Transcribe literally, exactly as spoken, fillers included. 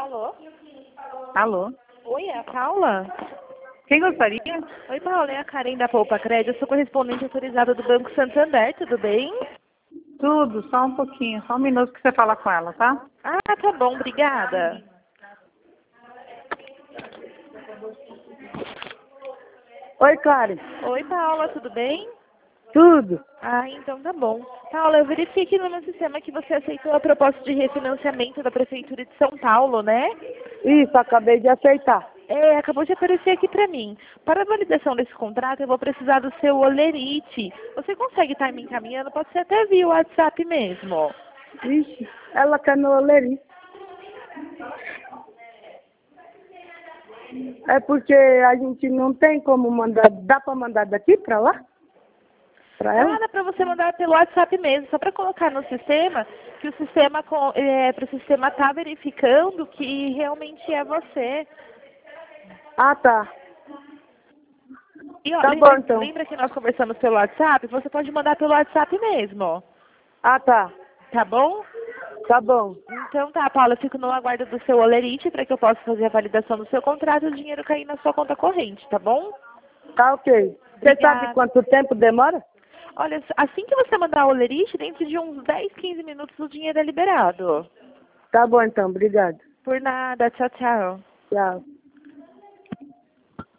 Alô? Alô? Oi, é a Paula? Quem gostaria? Oi, Paula, é a Karen da Poupa Crédito. Eu sou correspondente autorizada do Banco Santander, tudo bem? Tudo, só um pouquinho, só um minuto que você fala com ela, tá? Ah, tá bom, obrigada. Oi, Karen. Oi, Paula, tudo bem? Tudo? Ah, então tá bom. Paula, eu verifiquei aqui no meu sistema que você aceitou a proposta de refinanciamento da Prefeitura de São Paulo, né? Isso, acabei de aceitar. É, acabou de aparecer aqui pra mim. Para a validação desse contrato, eu vou precisar do seu olerite. Você consegue estar me encaminhando? Pode ser até via WhatsApp mesmo. Ixi, ela quer no olerite. É porque a gente não tem como mandar, dá pra mandar daqui pra lá? Pra ela? Ah, dá pra você mandar pelo WhatsApp mesmo, só para colocar no sistema, que o sistema, é, para o sistema estar verificando que realmente é você. Ah, tá. E, ó, Tá lembra, bom, então. lembra que nós conversamos pelo WhatsApp? Você pode mandar pelo WhatsApp mesmo, Ah, tá. tá bom? Tá bom. Então tá, Paula, eu fico no aguardo do seu olerite para que eu possa fazer a validação do seu contrato e o dinheiro cair na sua conta corrente, tá bom? Tá ok. Você sabe Obrigada. quanto tempo demora? Olha, assim que você mandar o olerite, dentro de uns dez, quinze minutos o dinheiro é liberado. Tá bom, então. Obrigado. Por nada, tchau, tchau. Tchau.